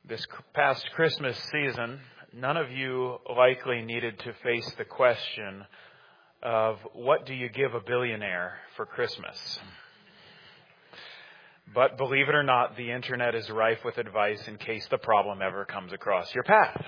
This past Christmas season, none of you likely needed to face the question of what do you give a billionaire for Christmas? But believe it or not, the internet is rife with advice in case the problem ever comes across your path.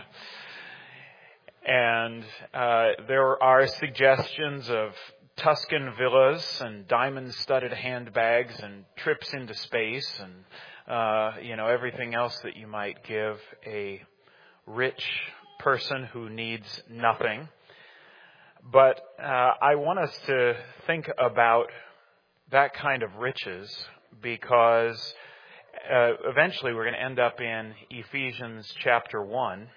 And there are suggestions of Tuscan villas and diamond-studded handbags and trips into space and everything else that you might give a rich person who needs nothing. But I want us to think about that kind of riches because eventually we're going to end up in Ephesians chapter 1.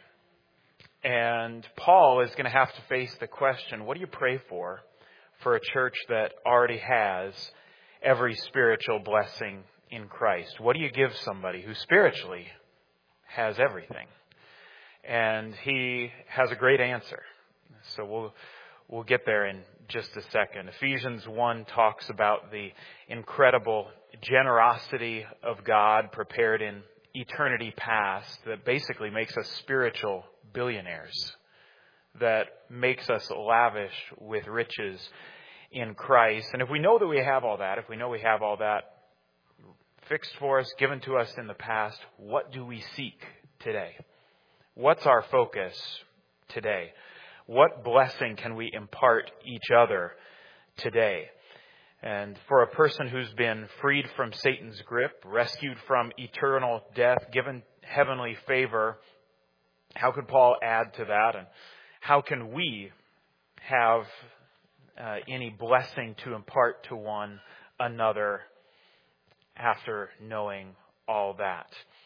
And Paul is going to have to face the question, what do you pray for a church that already has every spiritual blessing in Christ? What do you give somebody who spiritually has everything? And he has a great answer. So we'll get there in just a second. Ephesians 1 talks about the incredible generosity of God prepared in eternity past that basically makes us spiritual billionaires, that makes us lavish with riches in Christ. And if we know that we have all that, if we know we have all that fixed for us, given to us in the past, what do we seek today? What's our focus today? What blessing can we impart each other today? And for a person who's been freed from Satan's grip, rescued from eternal death, given heavenly favor, how could Paul add to that? And how can we have any blessing to impart to one another after knowing all that?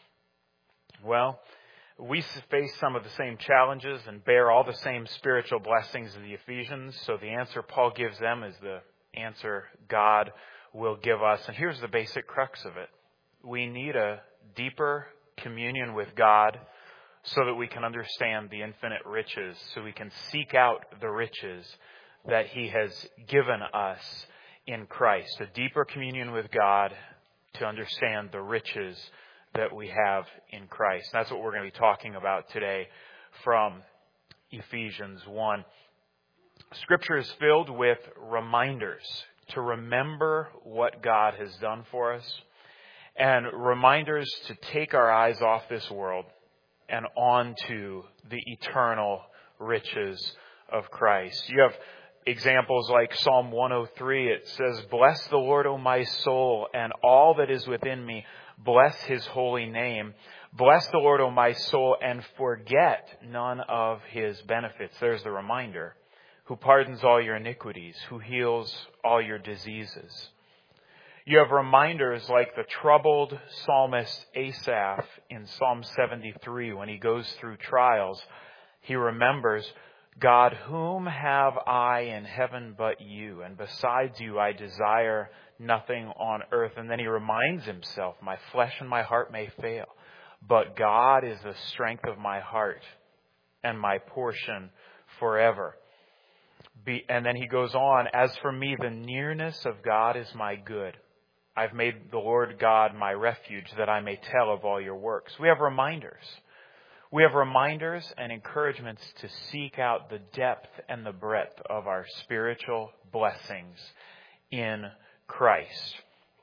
Well, we face some of the same challenges and bear all the same spiritual blessings of the Ephesians. So the answer Paul gives them is the answer God will give us. And here's the basic crux of it. We need a deeper communion with God so that we can understand the infinite riches, so we can seek out the riches that He has given us in Christ. A deeper communion with God to understand the riches that we have in Christ. That's what we're going to be talking about today from Ephesians 1. Scripture is filled with reminders to remember what God has done for us and reminders to take our eyes off this world and onto the eternal riches of Christ. You have examples like Psalm 103. It says, "Bless the Lord, O my soul, and all that is within me. Bless His holy name. Bless the Lord, O my soul, and forget none of His benefits." There's the reminder. Who pardons all your iniquities, who heals all your diseases. You have reminders like the troubled psalmist Asaph in Psalm 73 when he goes through trials. He remembers, God, whom have I in heaven but you? And besides you, I desire nothing on earth. And then he reminds himself, my flesh and my heart may fail, but God is the strength of my heart and my portion forever. And then he goes on, as for me, the nearness of God is my good. I've made the Lord God my refuge that I may tell of all your works. We have reminders. We have reminders and encouragements to seek out the depth and the breadth of our spiritual blessings in Christ.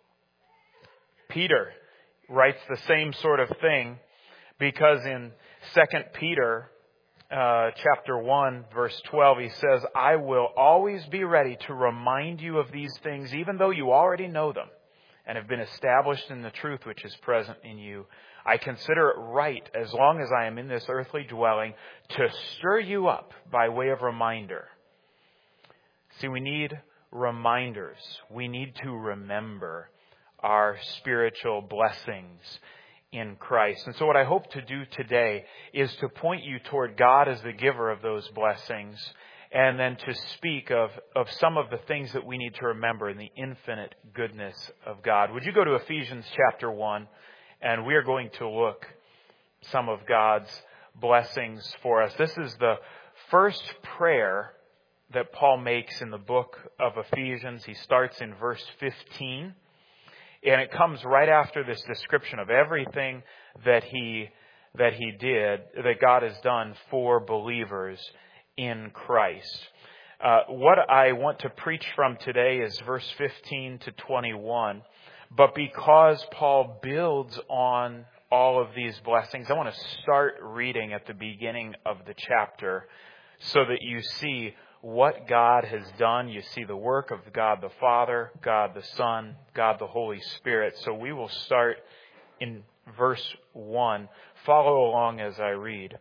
Peter writes the same sort of thing because in 2 Peter chapter 1, verse 12, he says, I will always be ready to remind you of these things, even though you already know them and have been established in the truth which is present in you. I consider it right, as long as I am in this earthly dwelling, to stir you up by way of reminder. See, we need reminders. We need to remember our spiritual blessings in Christ. And so what I hope to do today is to point you toward God as the giver of those blessings, and then to speak of some of the things that we need to remember in the infinite goodness of God. Would you go to Ephesians chapter 1, and we are going to look some of God's blessings for us. This is the first prayer that Paul makes in the book of Ephesians. He starts in verse 15. And it comes right after this description of everything that he that God has done for believers in Christ. What I want to preach from today is verse 15 to 21. But because Paul builds on all of these blessings, I want to start reading at the beginning of the chapter so that you see what God has done. You see the work of God the Father, God the Son, God the Holy Spirit. So we will start in verse 1. Follow along as I read.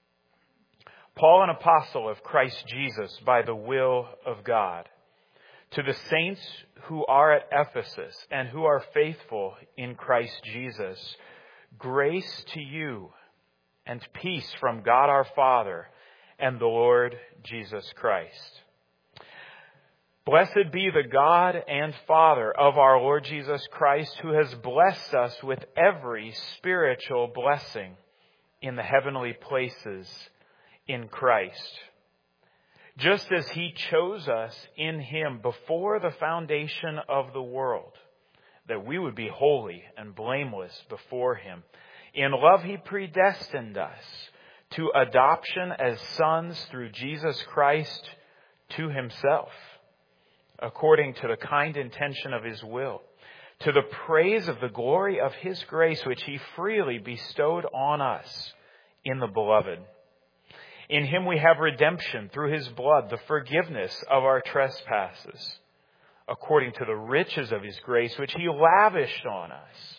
Paul, an apostle of Christ Jesus by the will of God, to the saints who are at Ephesus and who are faithful in Christ Jesus, grace to you and peace from God our Father and the Lord Jesus Christ. Blessed be the God and Father of our Lord Jesus Christ, who has blessed us with every spiritual blessing in the heavenly places in Christ, just as He chose us in Him before the foundation of the world, that we would be holy and blameless before Him. In love He predestined us to adoption as sons through Jesus Christ to Himself, according to the kind intention of His will, to the praise of the glory of His grace, which He freely bestowed on us in the Beloved. In Him we have redemption through His blood, the forgiveness of our trespasses, according to the riches of His grace, which He lavished on us.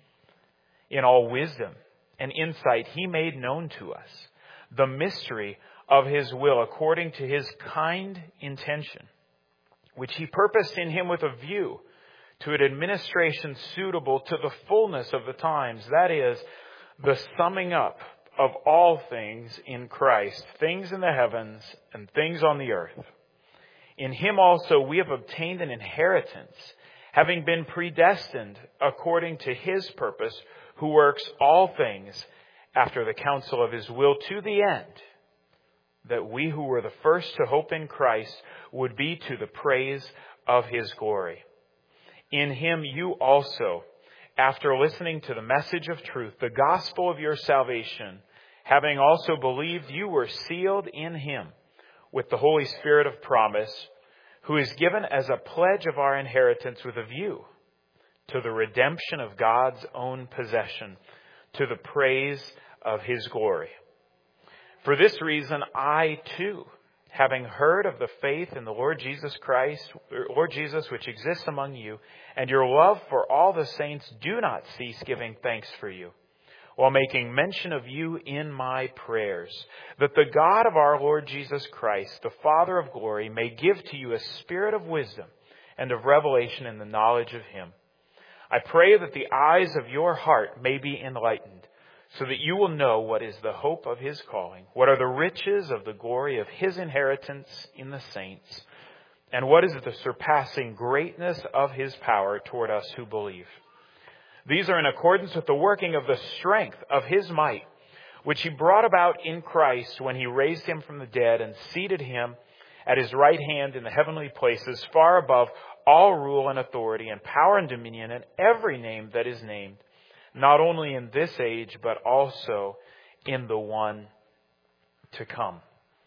In all wisdom and insight He made known to us the mystery of His will, according to His kind intention, which He purposed in Him with a view to an administration suitable to the fullness of the times, that is, the summing up of all things in Christ, things in the heavens and things on the earth. In Him also we have obtained an inheritance, having been predestined according to His purpose, who works all things after the counsel of His will, to the end that we who were the first to hope in Christ would be to the praise of His glory. In Him you also, after listening to the message of truth, the gospel of your salvation, having also believed, you were sealed in Him with the Holy Spirit of promise, who is given as a pledge of our inheritance with a view to the redemption of God's own possession, to the praise of His glory. For this reason, I too, having heard of the faith in the Lord Jesus which exists among you, and your love for all the saints, do not cease giving thanks for you, while making mention of you in my prayers, that the God of our Lord Jesus Christ, the Father of glory, may give to you a spirit of wisdom and of revelation in the knowledge of Him. I pray that the eyes of your heart may be enlightened, so that you will know what is the hope of His calling, what are the riches of the glory of His inheritance in the saints, and what is the surpassing greatness of His power toward us who believe. These are in accordance with the working of the strength of His might, which He brought about in Christ when He raised Him from the dead and seated Him at His right hand in the heavenly places, far above all rule and authority and power and dominion and every name that is named, not only in this age, but also in the one to come.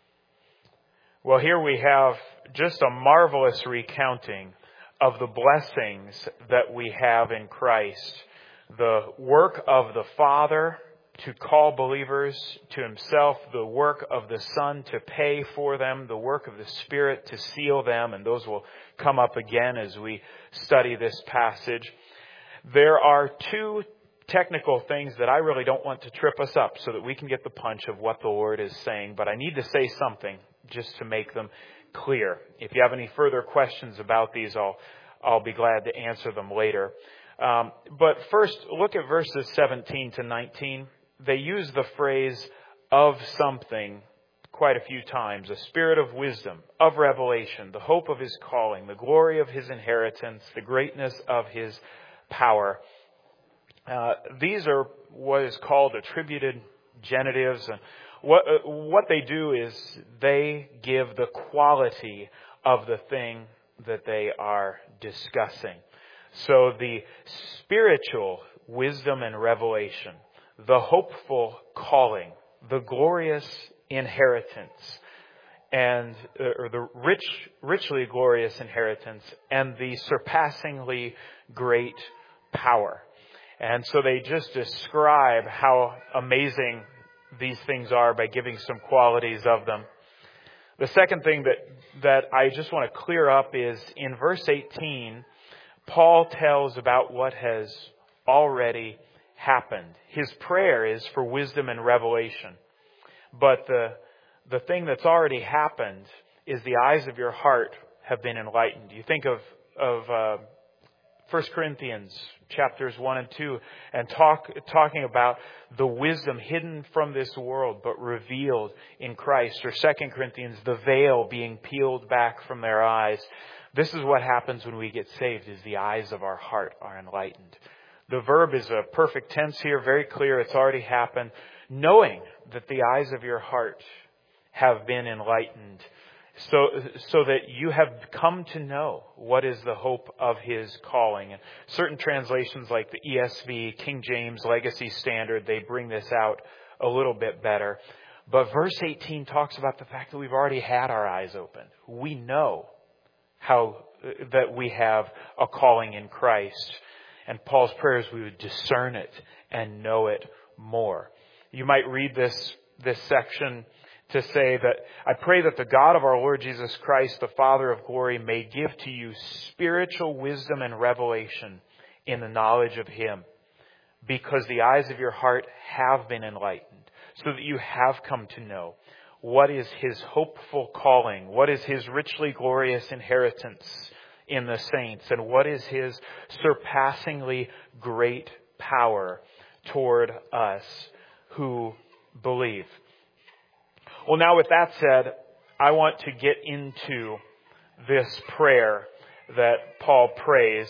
Well, here we have just a marvelous recounting of the blessings that we have in Christ. The work of the Father to call believers to Himself, the work of the Son to pay for them, the work of the Spirit to seal them, and those will come up again as we study this passage. There are two technical things that I really don't want to trip us up so that we can get the punch of what the Lord is saying, but I need to say something just to make them clear. If you have any further questions about these, I'll be glad to answer them later. But first, look at verses 17 to 19. They use the phrase of something quite a few times. A spirit of wisdom, of revelation, the hope of His calling, the glory of His inheritance, the greatness of His power. These are what is called attributed genitives. And what they do is they give the quality of the thing that they are discussing. So the spiritual wisdom and revelation, the hopeful calling, the glorious inheritance, and or the richly glorious inheritance, and the surpassingly great power. And so they just describe how amazing these things are by giving some qualities of them. The second thing that I just want to clear up is in verse 18, Paul tells about what has already happened. His prayer is for wisdom and revelation. But the thing that's already happened is the eyes of your heart have been enlightened. You think of 1 Corinthians chapters 1 and 2 and talking about the wisdom hidden from this world but revealed in Christ. Or 2 Corinthians, the veil being peeled back from their eyes. This is what happens when we get saved, is the eyes of our heart are enlightened. The verb is a perfect tense here, very clear, it's already happened. Knowing that the eyes of your heart have been enlightened, so that you have come to know what is the hope of His calling. And certain translations like the ESV, King James Legacy Standard, they bring this out a little bit better. But verse 18 talks about the fact that we've already had our eyes opened. We know that we have a calling in Christ. And Paul's prayer is we would discern it and know it more. You might read this section to say that I pray that the God of our Lord Jesus Christ, the Father of glory, may give to you spiritual wisdom and revelation in the knowledge of Him, because the eyes of your heart have been enlightened, so that you have come to know what is His hopeful calling, what is His richly glorious inheritance in the saints, and what is His surpassingly great power toward us who believe. Well, now with that said, I want to get into this prayer that Paul prays.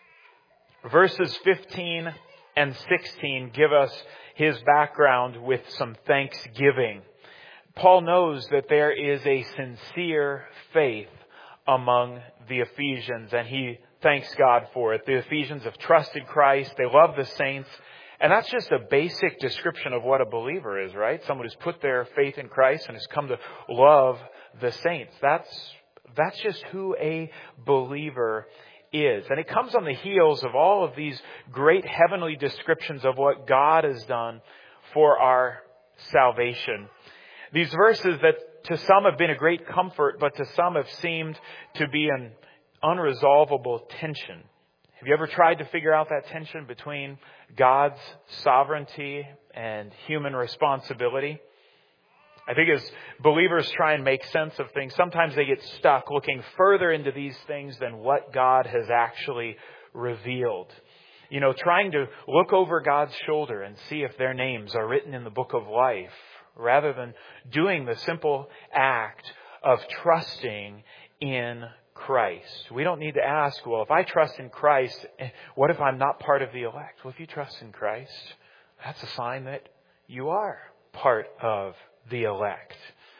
Verses 15 and 16 give us his background with some thanksgiving. Paul knows that there is a sincere faith among the Ephesians, and he thanks God for it. The Ephesians have trusted Christ. They love the saints. And that's just a basic description of what a believer is, right? Someone who's put their faith in Christ and has come to love the saints. That's just who a believer is. And it comes on the heels of all of these great heavenly descriptions of what God has done for our salvation. These verses that to some have been a great comfort, but to some have seemed to be an unresolvable tension. Have you ever tried to figure out that tension between God's sovereignty and human responsibility? I think as believers try and make sense of things, sometimes they get stuck looking further into these things than what God has actually revealed. Trying to look over God's shoulder and see if their names are written in the book of life, rather than doing the simple act of trusting in Christ. We don't need to ask, well, if I trust in Christ, what if I'm not part of the elect? Well, if you trust in Christ, that's a sign that you are part of the elect.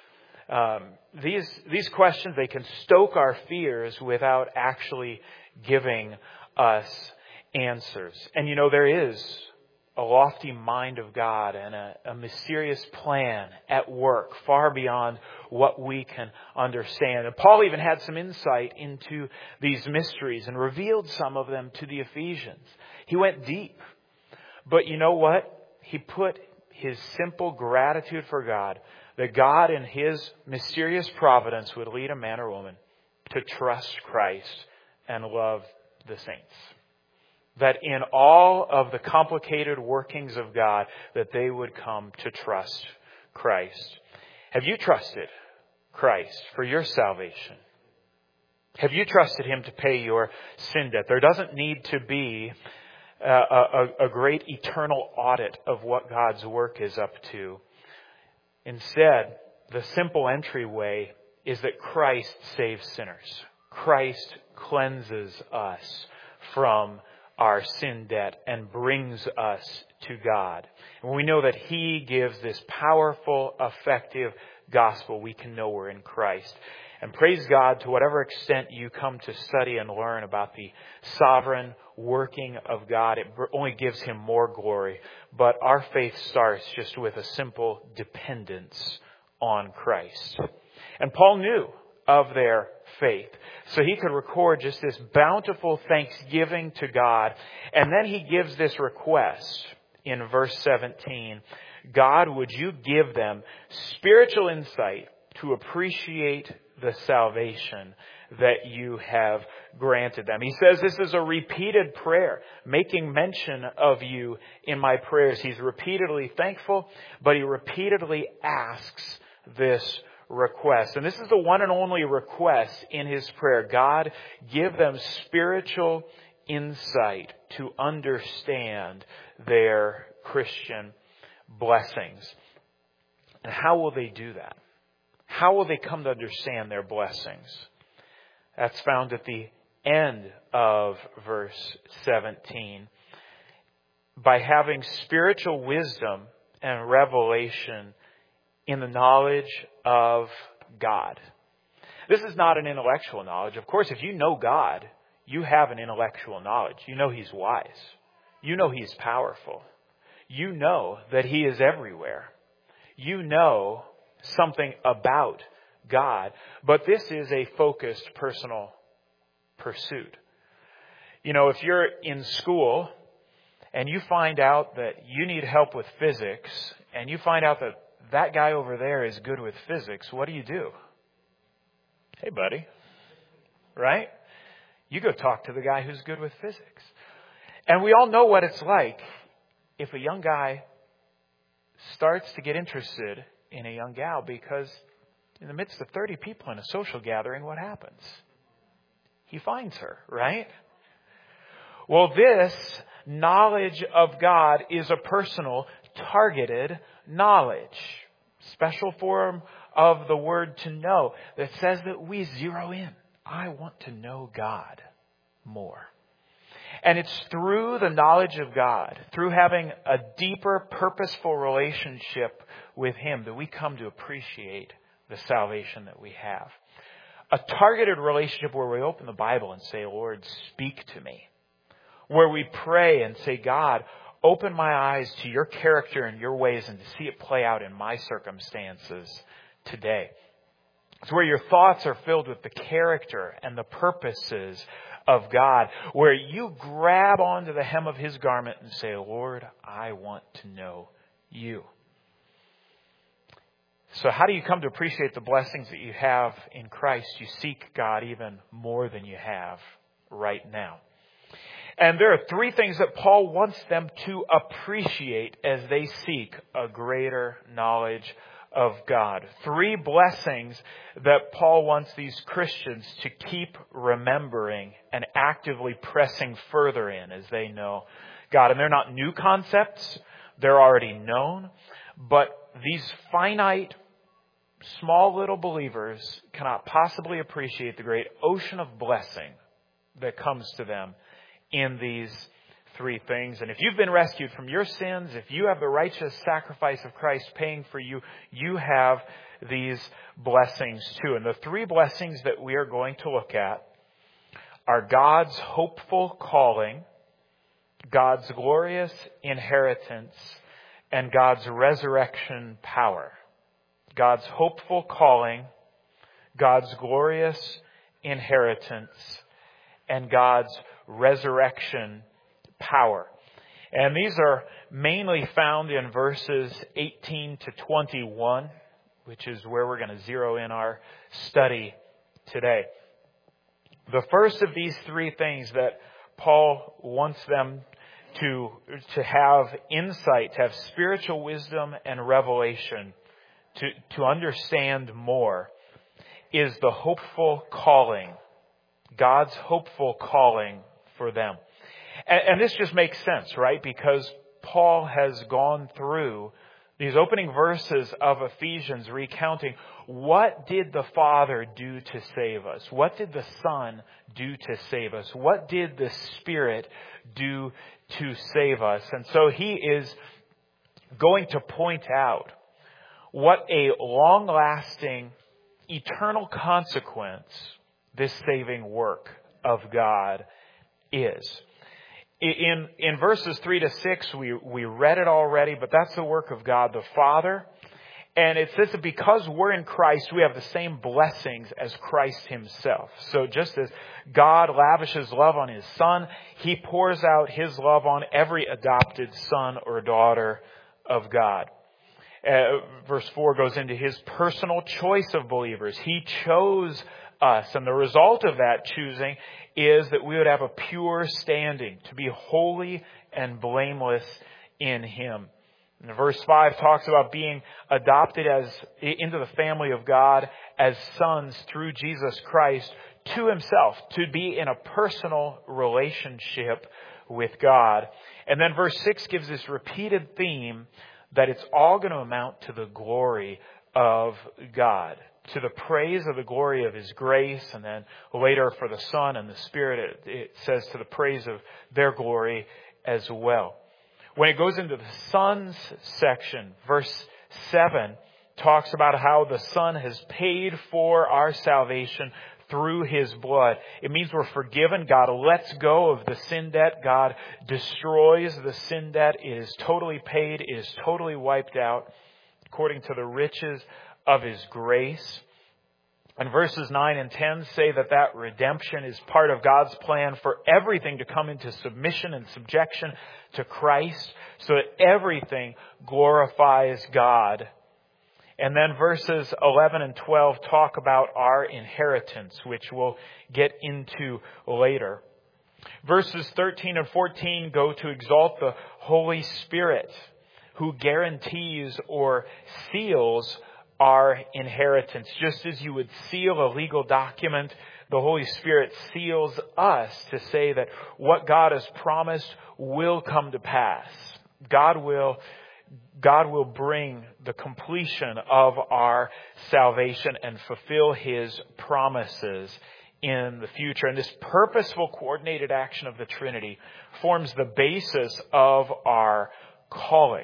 These questions, they can stoke our fears without actually giving us answers. And there is a lofty mind of God and a mysterious plan at work far beyond what we can understand. And Paul even had some insight into these mysteries and revealed some of them to the Ephesians. He went deep. But you know what? He put his simple gratitude for God, that God in His mysterious providence would lead a man or woman to trust Christ and love the saints. That in all of the complicated workings of God, that they would come to trust Christ. Have you trusted Christ for your salvation? Have you trusted Him to pay your sin debt? There doesn't need to be a great eternal audit of what God's work is up to. Instead, the simple entryway is that Christ saves sinners. Christ cleanses us from our sin debt and brings us to God. And we know that He gives this powerful, effective gospel, we can know we're in Christ. And praise God, to whatever extent you come to study and learn about the sovereign working of God, it only gives Him more glory. But our faith starts just with a simple dependence on Christ. And Paul knew of their faith. So he could record just this bountiful thanksgiving to God. And then he gives this request in verse 17. God, would you give them spiritual insight to appreciate the salvation that you have granted them. He says this is a repeated prayer, making mention of you in my prayers. He's repeatedly thankful, but he repeatedly asks this request. And this is the one and only request in his prayer. God, give them spiritual insight to understand their Christian blessings. And how will they do that? How will they come to understand their blessings? That's found at the end of verse 17. By having spiritual wisdom and revelation in the knowledge of God. This is not an intellectual knowledge. Of course, if you know God, you have an intellectual knowledge. You know He's wise. You know He's powerful. You know that He is everywhere. You know something about God. But this is a focused personal pursuit. You know, if you're in school and you find out that you need help with physics and you find out that that guy over there is good with physics, what do? Hey, buddy. Right? You go talk to the guy who's good with physics. And we all know what it's like if a young guy starts to get interested in a young gal, because in the midst of 30 people in a social gathering, what happens? He finds her, right? Well, this knowledge of God is a personal, targeted knowledge. Special form of the word to know that says that we zero in. I want to know God more. And it's through the knowledge of God, through having a deeper, purposeful relationship with Him, that we come to appreciate the salvation that we have. A targeted relationship where we open the Bible and say, Lord, speak to me. Where we pray and say, God, open my eyes to your character and your ways and to see it play out in my circumstances today. It's where your thoughts are filled with the character and the purposes of God, where you grab onto the hem of His garment and say, Lord, I want to know you. So how do you come to appreciate the blessings that you have in Christ? You seek God even more than you have right now. And there are three things that Paul wants them to appreciate as they seek a greater knowledge of God. Three blessings that Paul wants these Christians to keep remembering and actively pressing further in as they know God. And they're not new concepts. They're already known. But these finite, small little believers cannot possibly appreciate the great ocean of blessing that comes to them in these three things. And if you've been rescued from your sins, if you have the righteous sacrifice of Christ paying for you, you have these blessings too. And the three blessings that we are going to look at are God's hopeful calling, God's glorious inheritance, and God's resurrection power. God's hopeful calling, God's glorious inheritance, and God's resurrection power. And these are mainly found in verses 18 to 21, which is where we're going to zero in our study today. The first of these three things that Paul wants them to have insight, to have spiritual wisdom and revelation, to understand more, is the hopeful calling. God's hopeful calling for them. And this just makes sense, right? Because Paul has gone through these opening verses of Ephesians recounting what did the Father do to save us? What did the Son do to save us? What did the Spirit do to save us? And so he is going to point out what a long-lasting, eternal consequence this saving work of God is. In verses 3 to 6, we read it already, but that's the work of God the Father. And it says that because we're in Christ, we have the same blessings as Christ himself. So just as God lavishes love on his Son, he pours out his love on every adopted son or daughter of God. Verse 4 goes into his personal choice of believers. He chose us, and the result of that choosing is that we would have a pure standing, to be holy and blameless in him. And verse 5 talks about being adopted into the family of God as sons through Jesus Christ to himself, to be in a personal relationship with God. And then verse 6 gives this repeated theme that it's all going to amount to the glory of God, to the praise of the glory of his grace, and then later for the Son and the Spirit, it says to the praise of their glory as well. When it goes into the Son's section, verse 7 talks about how the Son has paid for our salvation through his blood. It means we're forgiven. God lets go of the sin debt. God destroys the sin debt. It is totally paid. It is totally wiped out according to the riches of his grace. And verses 9 and 10 say that redemption is part of God's plan for everything to come into submission and subjection to Christ, so that everything glorifies God. And then verses 11 and 12 talk about our inheritance, which we'll get into later. Verses 13 and 14 go to exalt the Holy Spirit, who guarantees or seals our inheritance. Just as you would seal a legal document, the Holy Spirit seals us to say that what God has promised will come to pass. God will bring the completion of our salvation and fulfill his promises in the future. And this purposeful, coordinated action of the Trinity forms the basis of our calling.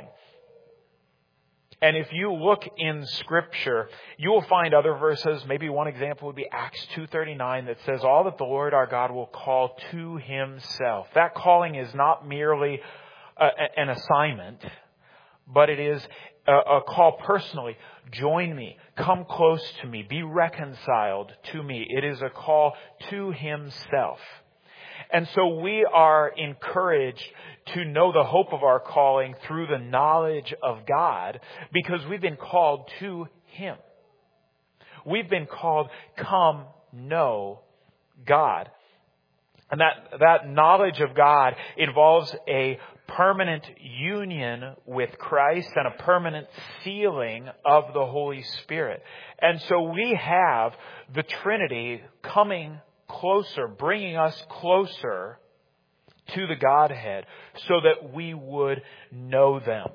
And if you look in Scripture, you will find other verses. Maybe one example would be Acts 2:39 that says, all that the Lord our God will call to himself. That calling is not merely an assignment, but it is a call personally. Join me. Come close to me. Be reconciled to me. It is a call to himself. And so we are encouraged to know the hope of our calling through the knowledge of God, because we've been called to him. We've been called, come know God. And that knowledge of God involves a permanent union with Christ and a permanent sealing of the Holy Spirit. And so we have the Trinity coming closer, bringing us closer to the Godhead so that we would know them.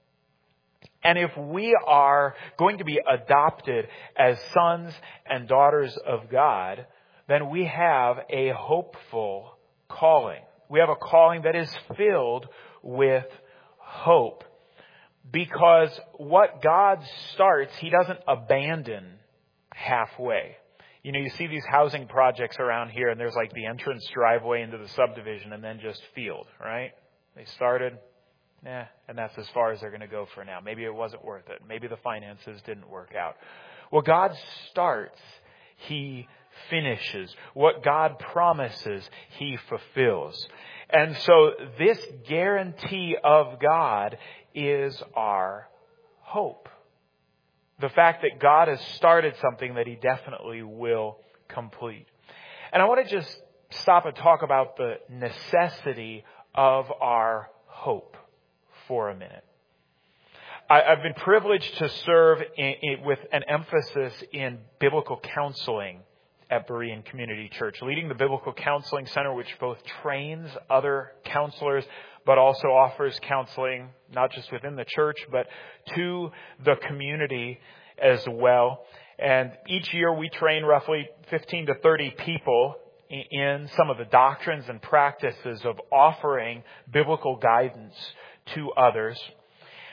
And if we are going to be adopted as sons and daughters of God, then we have a hopeful calling. We have a calling that is filled with hope. Because what God starts, he doesn't abandon halfway. You know, you see these housing projects around here, and there's like the entrance driveway into the subdivision and then just field, right? They started, and that's as far as they're going to go for now. Maybe it wasn't worth it. Maybe the finances didn't work out. Well, God starts, he finishes. What God promises, he fulfills. And so this guarantee of God is our hope. The fact that God has started something that he definitely will complete. And I want to just stop and talk about the necessity of our hope for a minute. I've been privileged to serve with an emphasis in biblical counseling at Berean Community Church, leading the Biblical Counseling Center, which both trains other counselors, but also offers counseling, not just within the church, but to the community as well. And each year we train roughly 15 to 30 people in some of the doctrines and practices of offering biblical guidance to others.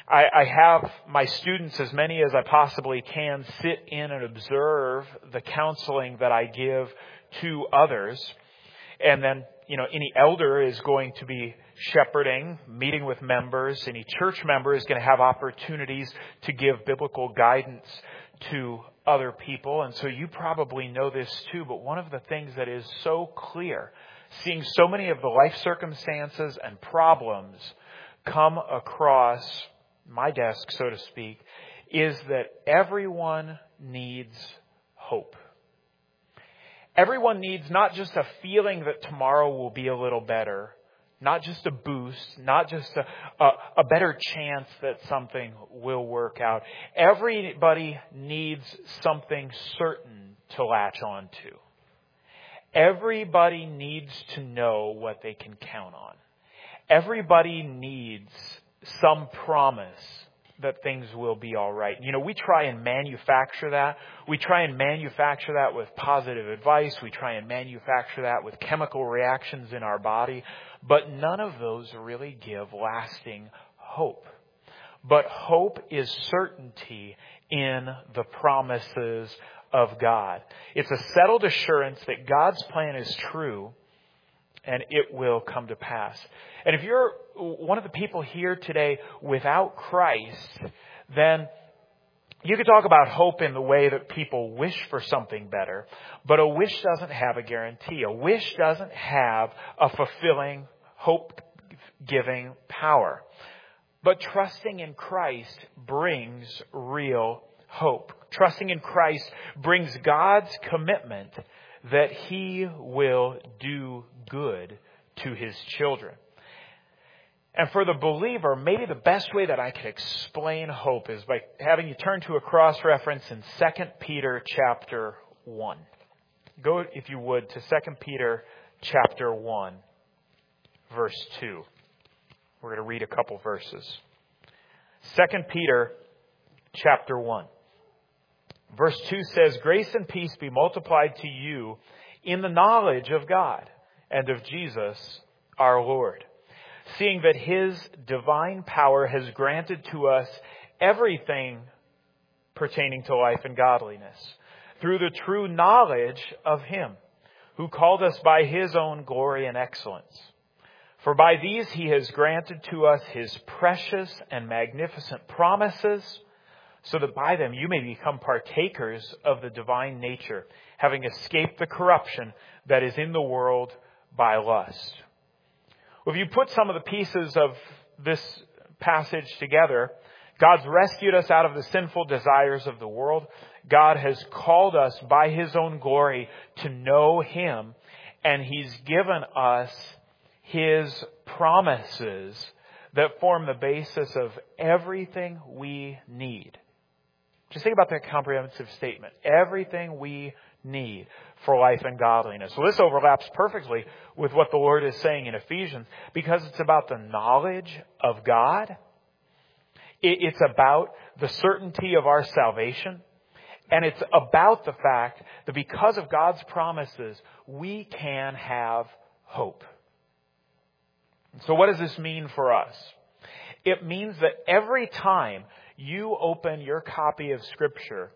I have my students, as many as I possibly can, sit in and observe the counseling that I give to others. And then, any elder is going to be shepherding, meeting with members. Any church member is going to have opportunities to give biblical guidance to other people. And so you probably know this too, but one of the things that is so clear, seeing so many of the life circumstances and problems come across my desk, so to speak, is that everyone needs hope. Everyone needs not just a feeling that tomorrow will be a little better, not just a boost, not just a better chance that something will work out. Everybody needs something certain to latch on to. Everybody needs to know what they can count on. Everybody needs some promise that things will be all right. We try and manufacture that. We try and manufacture that with positive advice. We try and manufacture that with chemical reactions in our body. But none of those really give lasting hope. But hope is certainty in the promises of God. It's a settled assurance that God's plan is true and it will come to pass. And if you're one of the people here today without Christ, then you could talk about hope in the way that people wish for something better, but a wish doesn't have a guarantee. A wish doesn't have a fulfilling, hope-giving power. But trusting in Christ brings real hope. Trusting in Christ brings God's commitment that He will do good to His children. And for the believer, maybe the best way that I could explain hope is by having you turn to a cross-reference in 2 Peter chapter 1. Go, if you would, to 2 Peter chapter 1, verse 2. We're going to read a couple verses. 2 Peter chapter 1. Verse 2 says, "Grace and peace be multiplied to you in the knowledge of God and of Jesus our Lord, seeing that His divine power has granted to us everything pertaining to life and godliness, through the true knowledge of Him who called us by His own glory and excellence. For by these He has granted to us His precious and magnificent promises, so that by them you may become partakers of the divine nature, having escaped the corruption that is in the world by lust." Well, if you put some of the pieces of this passage together, God's rescued us out of the sinful desires of the world. God has called us by His own glory to know Him, and He's given us His promises that form the basis of everything we need. Just think about that comprehensive statement. Everything we need for life and godliness. So this overlaps perfectly with what the Lord is saying in Ephesians, because it's about the knowledge of God. It's about the certainty of our salvation. And it's about the fact that because of God's promises, we can have hope. So what does this mean for us? It means that every time you open your copy of Scripture,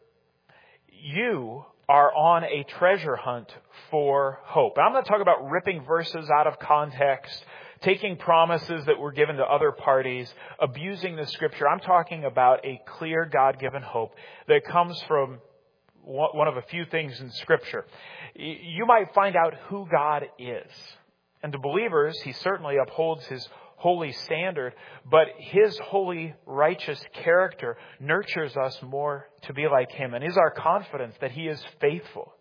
you are on a treasure hunt for hope. I'm not talking about ripping verses out of context, taking promises that were given to other parties, abusing the Scripture. I'm talking about a clear God-given hope that comes from one of a few things in Scripture. You might find out who God is. And to believers, He certainly upholds His holy standard, but His holy, righteous character nurtures us more to be like Him and is our confidence that He is faithful.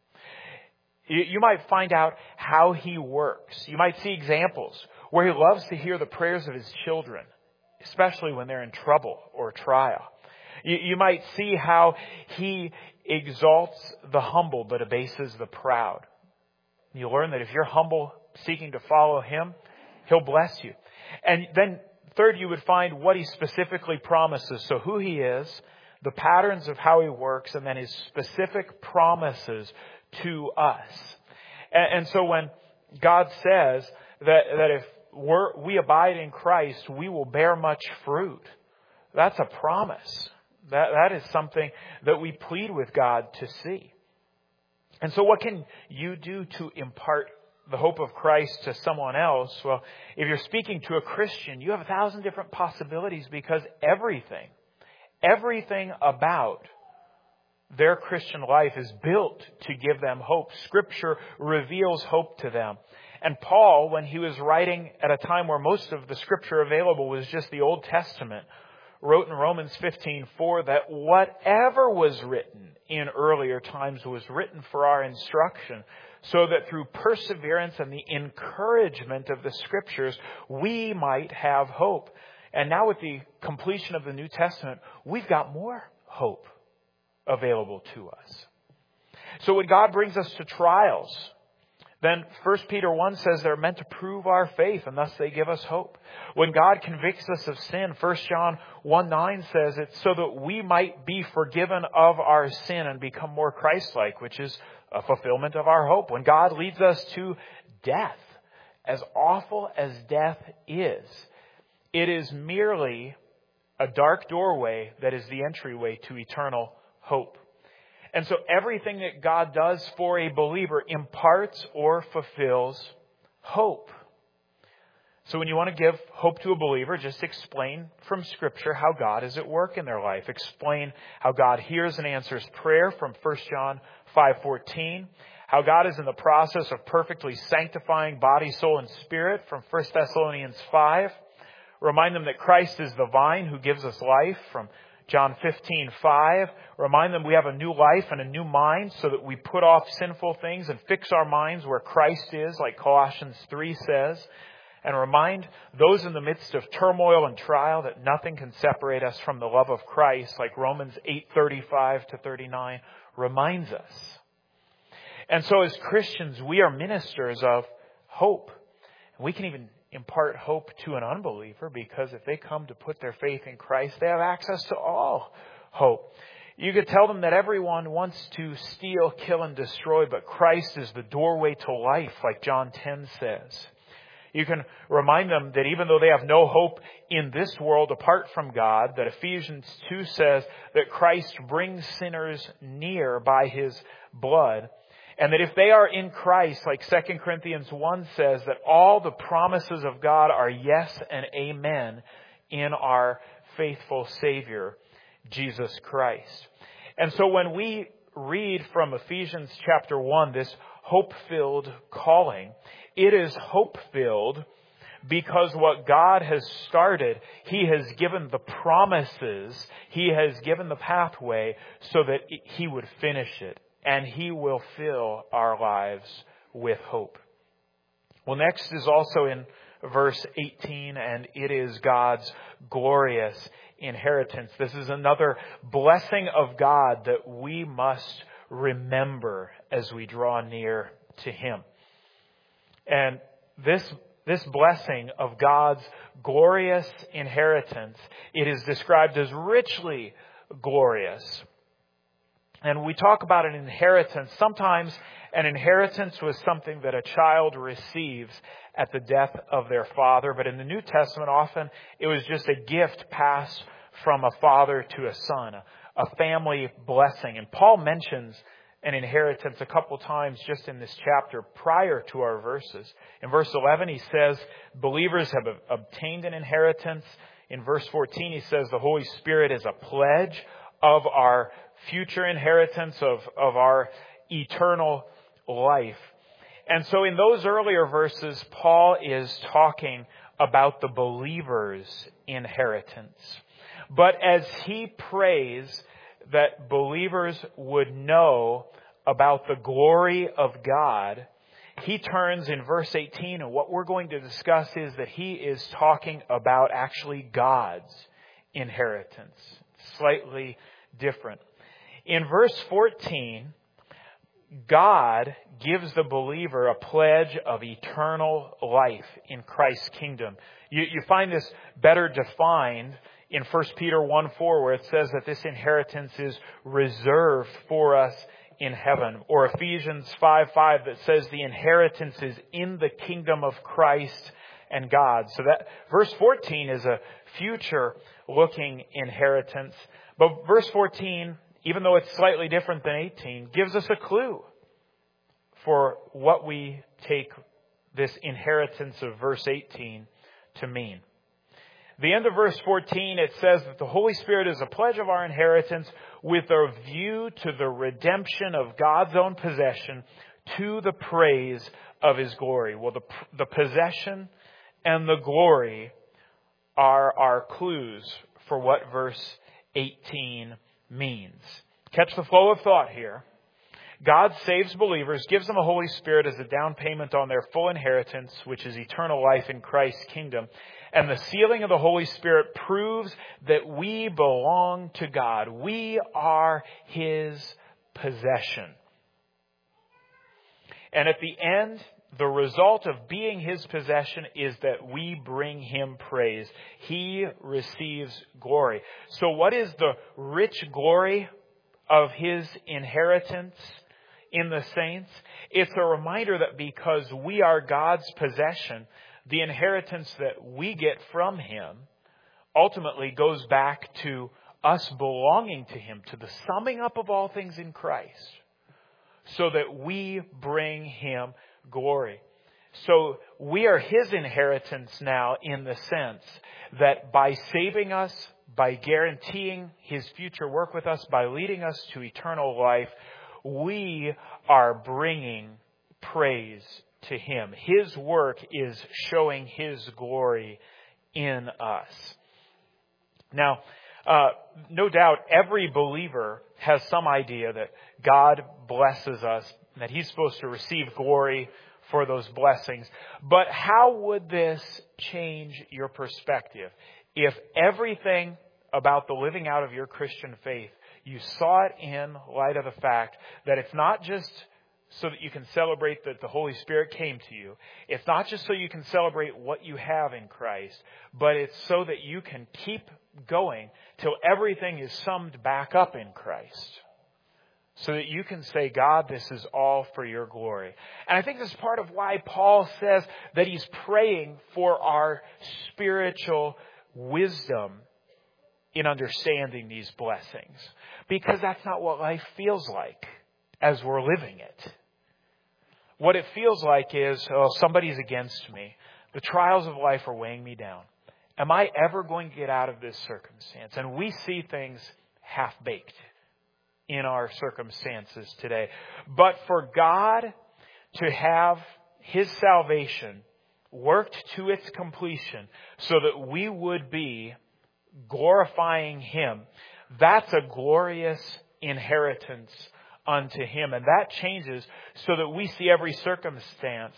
You might find out how He works. You might see examples where He loves to hear the prayers of His children, especially when they're in trouble or trial. You might see how He exalts the humble but abases the proud. You learn that if you're humble, seeking to follow Him, He'll bless you. And then third, you would find what He specifically promises. So who He is, the patterns of how He works, and then His specific promises to us. And so when God says that if we abide in Christ, we will bear much fruit, that's a promise. That is something that we plead with God to see. And so what can you do to impart the hope of Christ to someone else? Well, if you're speaking to a Christian, you have 1,000 different possibilities, because everything about their Christian life is built to give them hope. Scripture reveals hope to them. And Paul, when he was writing at a time where most of the Scripture available was just the Old Testament, wrote in Romans 15:4 that whatever was written in earlier times was written for our instruction, so that through perseverance and the encouragement of the Scriptures, we might have hope. And now with the completion of the New Testament, we've got more hope available to us. So when God brings us to trials, then 1 Peter 1 says they're meant to prove our faith, and thus they give us hope. When God convicts us of sin, 1 John 1:9 says it's so that we might be forgiven of our sin and become more Christ-like, which is a fulfillment of our hope. When God leads us to death, as awful as death is, it is merely a dark doorway that is the entryway to eternal hope. And so everything that God does for a believer imparts or fulfills hope. So when you want to give hope to a believer, just explain from Scripture how God is at work in their life. Explain how God hears and answers prayer from 1 John 5:14. How God is in the process of perfectly sanctifying body, soul, and spirit from 1 Thessalonians 5. Remind them that Christ is the vine who gives us life from John 15:5. Remind them we have a new life and a new mind, so that we put off sinful things and fix our minds where Christ is, like Colossians 3 says. And remind those in the midst of turmoil and trial that nothing can separate us from the love of Christ, like Romans 8:35-39 reminds us. And so as Christians, we are ministers of hope. And we can even impart hope to an unbeliever, because if they come to put their faith in Christ, they have access to all hope. You could tell them that everyone wants to steal, kill, and destroy, but Christ is the doorway to life, like John 10 says. You can remind them that even though they have no hope in this world apart from God, that Ephesians 2 says that Christ brings sinners near by His blood. And that if they are in Christ, like 2 Corinthians 1 says, that all the promises of God are yes and amen in our faithful Savior, Jesus Christ. And so when we read from Ephesians chapter 1, this hope-filled calling, it is hope-filled because what God has started, He has given the promises, He has given the pathway so that He would finish it. And He will fill our lives with hope. Well, next is also in verse 18, and it is God's glorious inheritance. This is another blessing of God that we must remember as we draw near to Him. And this blessing of God's glorious inheritance, it is described as richly glorious. And we talk about an inheritance. Sometimes an inheritance was something that a child receives at the death of their father. But in the New Testament, often it was just a gift passed from a father to a son, a family blessing. And Paul mentions an inheritance a couple times just in this chapter prior to our verses. In verse 11, he says, believers have obtained an inheritance. In verse 14, he says the Holy Spirit is a pledge of our future inheritance, of our eternal life. And so in those earlier verses, Paul is talking about the believer's inheritance. But as he prays that believers would know about the glory of God, he turns in verse 18, and what we're going to discuss is that he is talking about actually God's inheritance. Slightly different. In verse 14, God gives the believer a pledge of eternal life in Christ's kingdom. You find this better defined in 1 Peter 1:4, where it says that this inheritance is reserved for us in heaven. Or Ephesians 5:5 that says the inheritance is in the kingdom of Christ and God. So that verse 14 is a future-looking inheritance. But verse 14, even though it's slightly different than 18, gives us a clue for what we take this inheritance of verse 18 to mean. The end of verse 14, it says that the Holy Spirit is a pledge of our inheritance with a view to the redemption of God's own possession to the praise of His glory. Well, the possession and the glory are our clues for what verse 18 means. Catch the flow of thought here. God saves believers, gives them a Holy Spirit as a down payment on their full inheritance, which is eternal life in Christ's kingdom. And the sealing of the Holy Spirit proves that we belong to God. We are His possession. And at the end, the result of being His possession is that we bring Him praise. He receives glory. So what is the rich glory of His inheritance in the saints? It's a reminder that because we are God's possession, the inheritance that we get from Him ultimately goes back to us belonging to Him, to the summing up of all things in Christ, so that we bring Him glory. So we are His inheritance now in the sense that by saving us, by guaranteeing His future work with us, by leading us to eternal life, we are bringing praise to Him. His work is showing His glory in us. Now, no doubt every believer has some idea that God blesses us, that He's supposed to receive glory for those blessings. But how would this change your perspective if everything about the living out of your Christian faith, you saw it in light of the fact that it's not just so that you can celebrate that the Holy Spirit came to you. It's not just so you can celebrate what you have in Christ, but it's so that you can keep going till everything is summed back up in Christ. So that you can say, God, this is all for your glory. And I think this is part of why Paul says that he's praying for our spiritual wisdom in understanding these blessings. Because that's not what life feels like as we're living it. What it feels like is, somebody's against me. The trials of life are weighing me down. Am I ever going to get out of this circumstance? And we see things half-baked in our circumstances today. But for God to have His salvation worked to its completion so that we would be glorifying Him, that's a glorious inheritance unto Him. And that changes so that we see every circumstance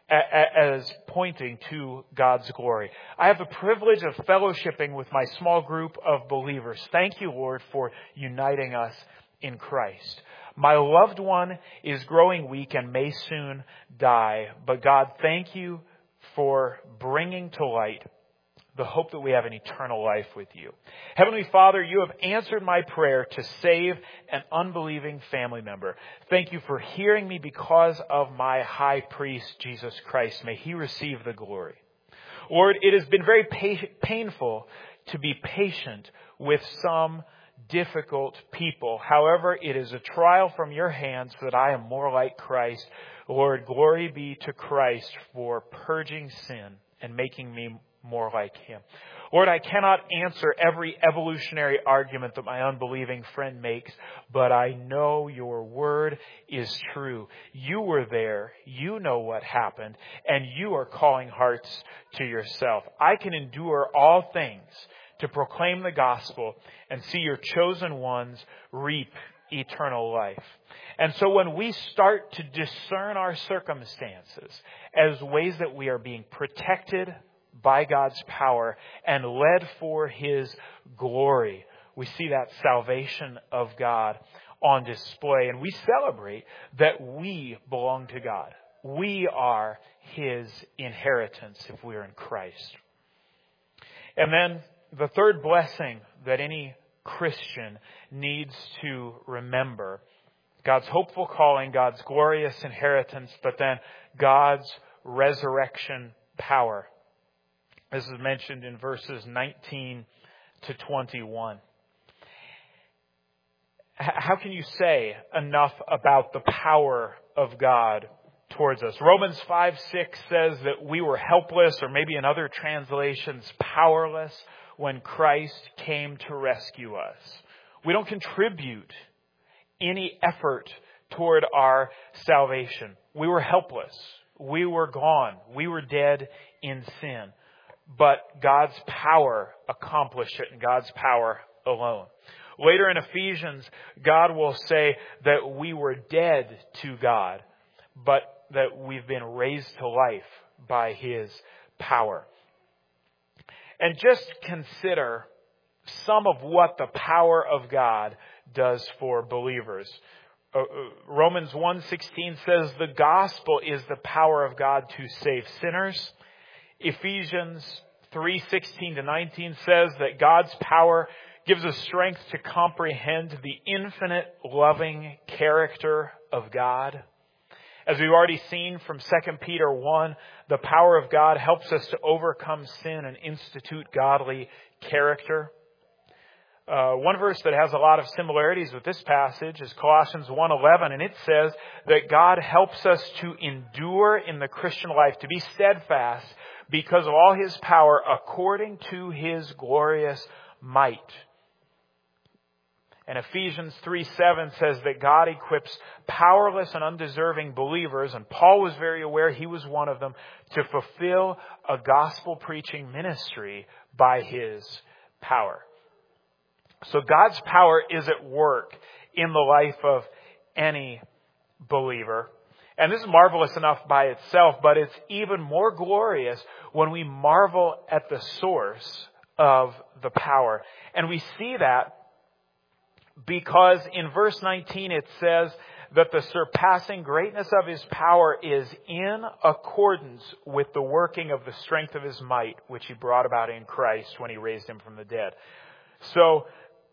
as pointing to God's glory. I have the privilege of fellowshipping with my small group of believers. Thank you, Lord, for uniting us in Christ. My loved one is growing weak and may soon die. But God, thank you for bringing to light the hope that we have in eternal life with you. Heavenly Father, you have answered my prayer to save an unbelieving family member. Thank you for hearing me because of my high priest, Jesus Christ. May He receive the glory. Lord, it has been very painful to be patient with some difficult people. However, it is a trial from your hands so that I am more like Christ. Lord, glory be to Christ for purging sin and making me more like Him. Lord, I cannot answer every evolutionary argument that my unbelieving friend makes, but I know your word is true. You were there. You know what happened, and you are calling hearts to yourself. I can endure all things to proclaim the gospel and see your chosen ones reap eternal life. And so when we start to discern our circumstances as ways that we are being protected by God's power and led for His glory, we see that salvation of God on display. And we celebrate that we belong to God. We are His inheritance if we are in Christ. And then the third blessing that any Christian needs to remember, God's hopeful calling, God's glorious inheritance, but then God's resurrection power. This is mentioned in verses 19 to 21. How can you say enough about the power of God towards us? Romans 5:6 says that we were helpless, or maybe in other translations, powerless, when Christ came to rescue us. We don't contribute any effort toward our salvation. We were helpless. We were gone. We were dead in sin. But God's power accomplished it, and God's power alone. Later in Ephesians, God will say that we were dead to God, but that we've been raised to life by His power. And just consider some of what the power of God does for believers. Romans 1:16 says the gospel is the power of God to save sinners. Ephesians 3:16 to 19 says that God's power gives us strength to comprehend the infinite loving character of God. As we've already seen from 2 Peter 1, the power of God helps us to overcome sin and institute godly character. One verse that has a lot of similarities with this passage is Colossians 1:11, and it says that God helps us to endure in the Christian life, to be steadfast because of all His power according to His glorious might. And Ephesians 3:7 says that God equips powerless and undeserving believers, and Paul was very aware he was one of them, to fulfill a gospel preaching ministry by His power. So God's power is at work in the life of any believer. And this is marvelous enough by itself, but it's even more glorious when we marvel at the source of the power. And we see that because in verse 19 it says that the surpassing greatness of His power is in accordance with the working of the strength of His might, which He brought about in Christ when He raised Him from the dead. So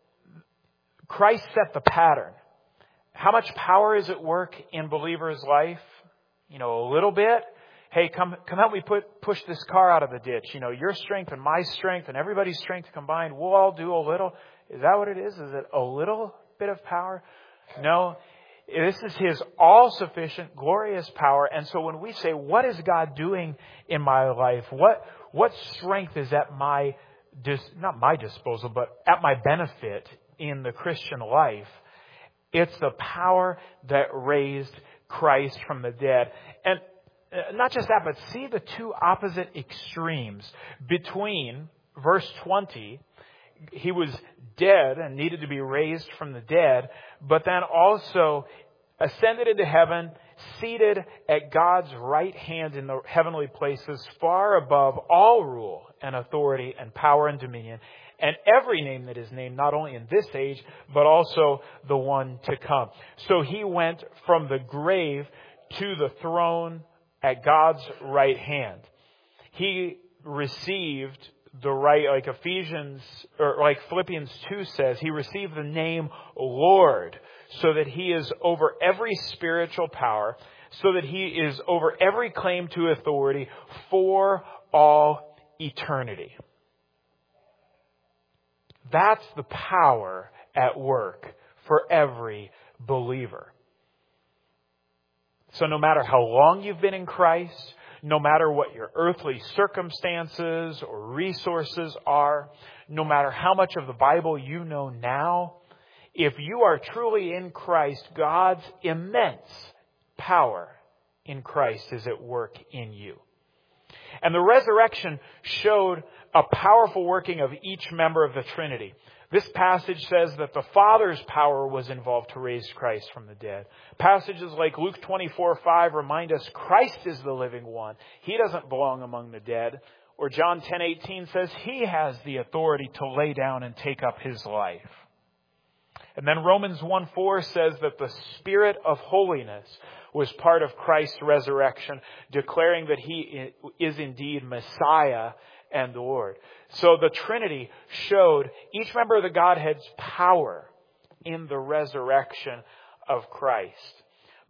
Christ set the pattern. How much power is at work in believers' life? A little bit. Hey, come help me push this car out of the ditch. Your strength and my strength and everybody's strength combined, we'll all do a little. Is that what it is? Is it a little bit of power? No. This is His all-sufficient, glorious power. And so when we say, what is God doing in my life? What strength is at my, not my disposal, but at my benefit in the Christian life? It's the power that raised Christ from the dead. And not just that, but see the two opposite extremes between verse 20, He was dead and needed to be raised from the dead, but then also ascended into heaven, seated at God's right hand in the heavenly places, far above all rule and authority and power and dominion, and every name that is named, not only in this age, but also the one to come. So He went from the grave to the throne at God's right hand. He received the right, like Philippians 2 says, He received the name Lord, so that He is over every spiritual power, so that He is over every claim to authority for all eternity. That's the power at work for every believer. So no matter how long you've been in Christ, no matter what your earthly circumstances or resources are, no matter how much of the Bible you know now, if you are truly in Christ, God's immense power in Christ is at work in you. And the resurrection showed a powerful working of each member of the Trinity. This passage says that the Father's power was involved to raise Christ from the dead. Passages like Luke 24:5 remind us Christ is the living one. He doesn't belong among the dead. Or John 10:18 says He has the authority to lay down and take up His life. And then Romans 1:4 says that the Spirit of holiness was part of Christ's resurrection, declaring that He is indeed Messiah and the Lord. So the Trinity showed each member of the Godhead's power in the resurrection of Christ.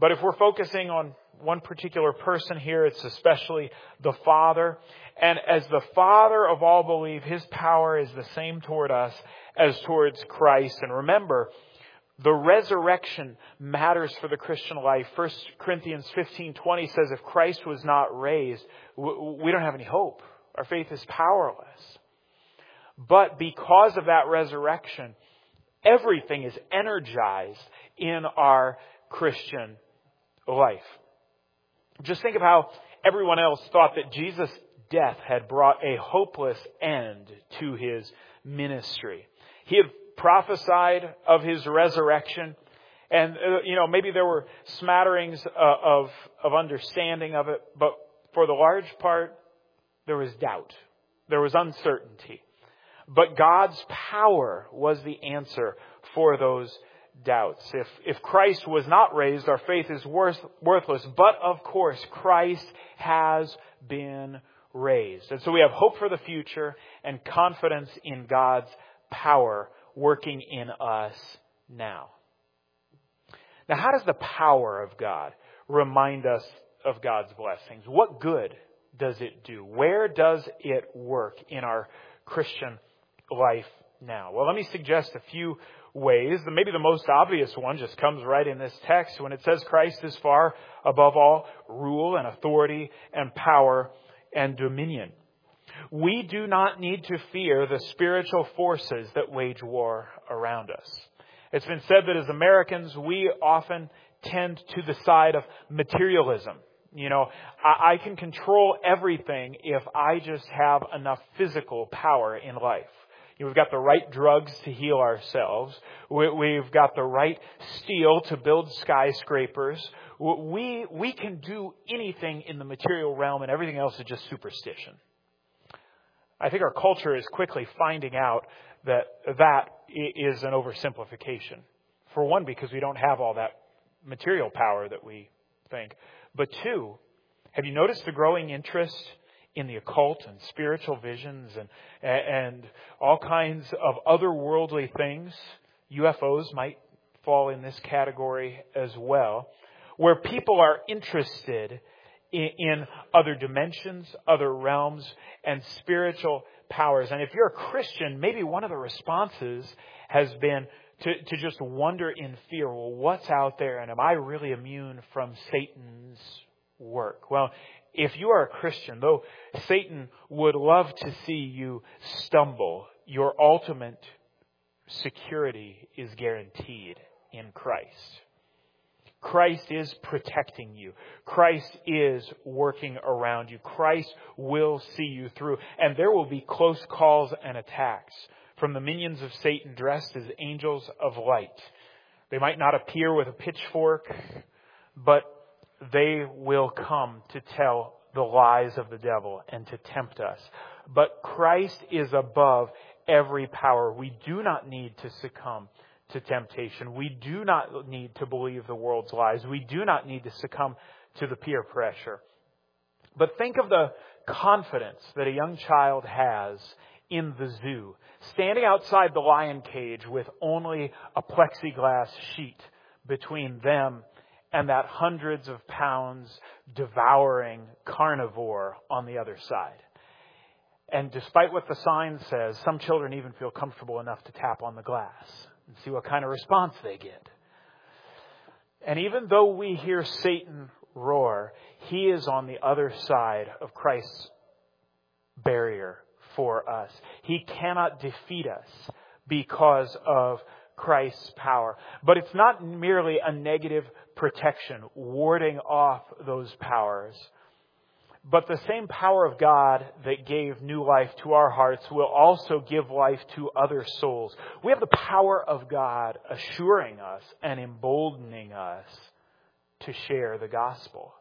But if we're focusing on one particular person here, it's especially the Father. And as the Father of all believe, His power is the same toward us as towards Christ. And remember, the resurrection matters for the Christian life. 1 Corinthians 15:20 says if Christ was not raised, we don't have any hope. Our faith is powerless. But because of that resurrection, everything is energized in our Christian life. Just think of how everyone else thought that Jesus' death had brought a hopeless end to His ministry. He had prophesied of His resurrection, and maybe there were smatterings of understanding of it, but for the large part, there was doubt. There was uncertainty. But God's power was the answer for those doubts. If Christ was not raised, our faith is worthless. But of course, Christ has been raised. And so we have hope for the future and confidence in God's power working in us now. Now, how does the power of God remind us of God's blessings? What good does it do? Where does it work in our Christian life now? Well, let me suggest a few ways. Maybe the most obvious one just comes right in this text when it says Christ is far above all rule and authority and power and dominion. We do not need to fear the spiritual forces that wage war around us. It's been said that as Americans, we often tend to the side of materialism. I can control everything if I just have enough physical power in life. We've got the right drugs to heal ourselves. We've got the right steel to build skyscrapers. We can do anything in the material realm, and everything else is just superstition. I think our culture is quickly finding out that is an oversimplification. For one, because we don't have all that material power that we think. But two, have you noticed the growing interest in the occult and spiritual visions and all kinds of otherworldly things? UFOs might fall in this category as well, where people are interested in other dimensions, other realms, and spiritual powers. And if you're a Christian, maybe one of the responses has been to just wonder in fear, well, what's out there, and am I really immune from Satan's work? Well, if you are a Christian, though Satan would love to see you stumble, your ultimate security is guaranteed in Christ. Christ is protecting you. Christ is working around you. Christ will see you through. And there will be close calls and attacks from the minions of Satan dressed as angels of light. They might not appear with a pitchfork, but they will come to tell the lies of the devil and to tempt us. But Christ is above every power. We do not need to succumb to temptation. We do not need to believe the world's lies. We do not need to succumb to the peer pressure. But think of the confidence that a young child has in the zoo, standing outside the lion cage with only a plexiglass sheet between them and that hundreds of pounds devouring carnivore on the other side. And despite what the sign says, some children even feel comfortable enough to tap on the glass and see what kind of response they get. And even though we hear Satan roar, he is on the other side of Christ's barrier for us. He cannot defeat us because of Christ's power. But it's not merely a negative protection, warding off those powers. But the same power of God that gave new life to our hearts will also give life to other souls. We have the power of God assuring us and emboldening us to share the gospel.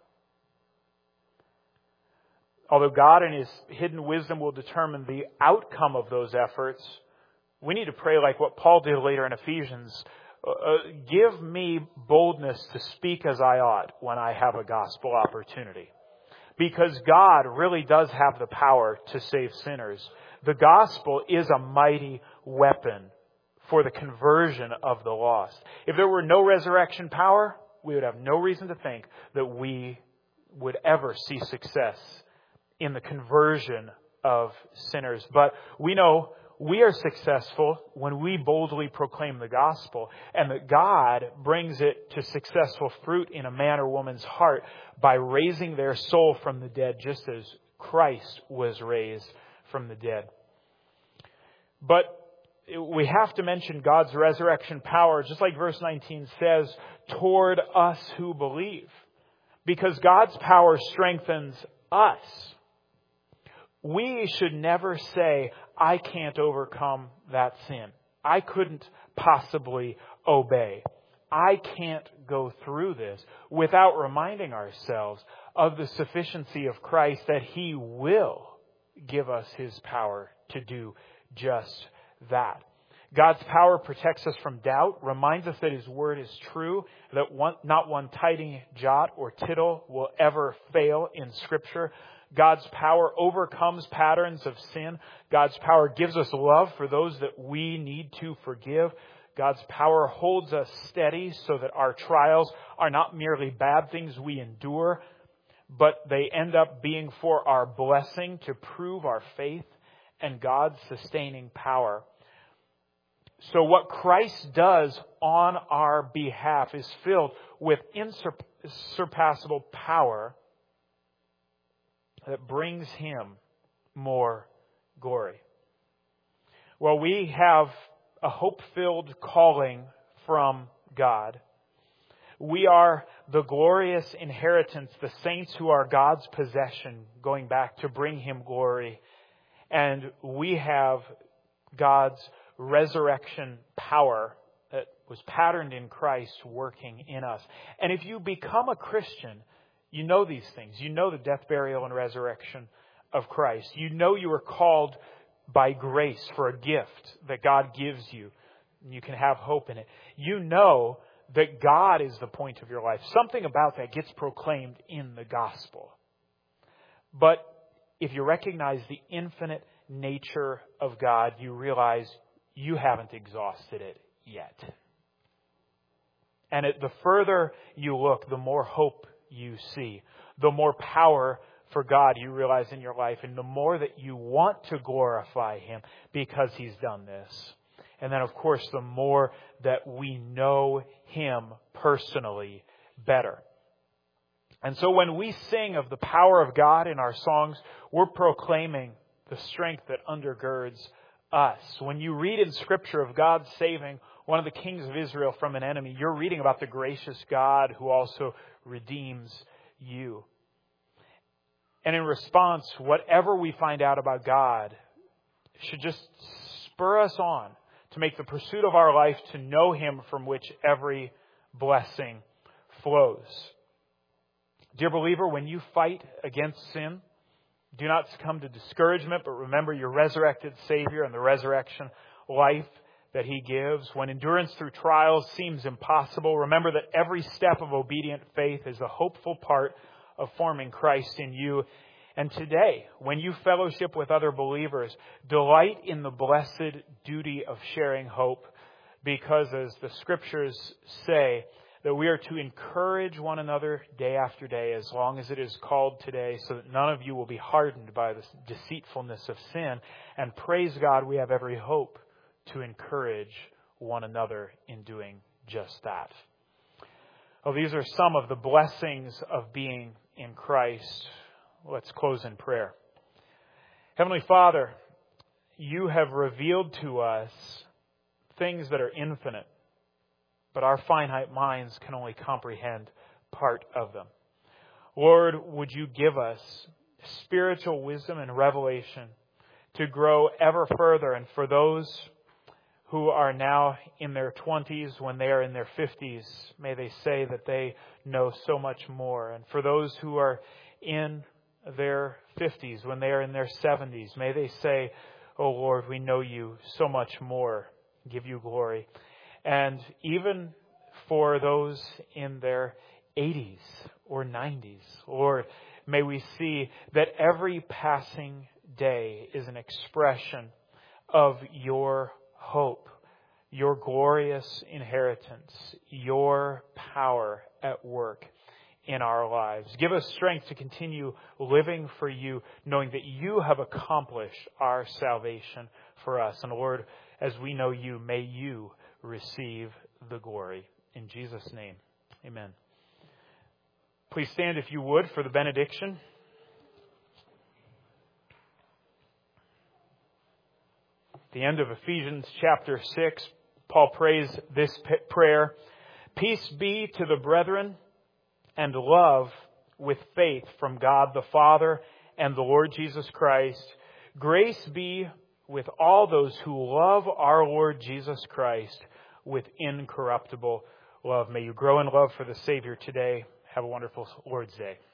Although God in His hidden wisdom will determine the outcome of those efforts, we need to pray like what Paul did later in Ephesians. Give me boldness to speak as I ought when I have a gospel opportunity. Because God really does have the power to save sinners. The gospel is a mighty weapon for the conversion of the lost. If there were no resurrection power, we would have no reason to think that we would ever see success in the conversion of sinners. But we know we are successful when we boldly proclaim the gospel, and that God brings it to successful fruit in a man or woman's heart by raising their soul from the dead, just as Christ was raised from the dead. But we have to mention God's resurrection power, just like verse 19 says, toward us who believe. Because God's power strengthens us. We should never say, I can't overcome that sin. I couldn't possibly obey. I can't go through this, without reminding ourselves of the sufficiency of Christ, that He will give us His power to do just that. God's power protects us from doubt, reminds us that His Word is true, that not one tiny jot or tittle will ever fail in Scripture. God's power overcomes patterns of sin. God's power gives us love for those that we need to forgive. God's power holds us steady so that our trials are not merely bad things we endure, but they end up being for our blessing to prove our faith and God's sustaining power. So what Christ does on our behalf is filled with insurpassable power that brings Him more glory. Well, we have a hope-filled calling from God. We are the glorious inheritance, the saints who are God's possession, going back to bring Him glory. And we have God's resurrection power that was patterned in Christ working in us. And if you become a Christian, you know these things. You know the death, burial, and resurrection of Christ. You know you are called by grace for a gift that God gives you. And you can have hope in it. You know that God is the point of your life. Something about that gets proclaimed in the gospel. But if you recognize the infinite nature of God, you realize you haven't exhausted it yet. And the further you look, the more hope you see, the more power for God you realize in your life, and the more that you want to glorify Him because He's done this. And then, of course, the more that we know Him personally better. And so when we sing of the power of God in our songs, we're proclaiming the strength that undergirds us. When you read in Scripture of God saving one of the kings of Israel from an enemy, you're reading about the gracious God who also redeems you. And in response, whatever we find out about God should just spur us on to make the pursuit of our life to know Him, from which every blessing flows. Dear believer, when you fight against sin, do not succumb to discouragement, but remember your resurrected Savior and the resurrection life that He gives. When endurance through trials seems impossible, remember that every step of obedient faith is a hopeful part of forming Christ in you. And today, when you fellowship with other believers, delight in the blessed duty of sharing hope, because as the Scriptures say, that we are to encourage one another day after day, as long as it is called today, so that none of you will be hardened by the deceitfulness of sin. And praise God, we have every hope to encourage one another in doing just that. Well, these are some of the blessings of being in Christ. Let's close in prayer. Heavenly Father, You have revealed to us things that are infinite, but our finite minds can only comprehend part of them. Lord, would You give us spiritual wisdom and revelation to grow ever further, and for those who are now in their 20s, when they are in their 50s, may they say that they know so much more. And for those who are in their 50s, when they are in their 70s, may they say, "Oh Lord, we know You so much more. Give You glory." And even for those in their 80s or 90s, Lord, may we see that every passing day is an expression of Your hope your glorious inheritance, your power at work in our lives. Give us strength to continue living for you, knowing that you have accomplished our salvation for us. And Lord, as we know you, may you receive the glory. In Jesus' name, amen. Please stand, if you would, for the benediction. At the end of Ephesians chapter 6, Paul prays this prayer: "Peace be to the brethren, and love with faith from God the Father and the Lord Jesus Christ. Grace be with all those who love our Lord Jesus Christ with incorruptible love." May you grow in love for the Savior today. Have a wonderful Lord's Day.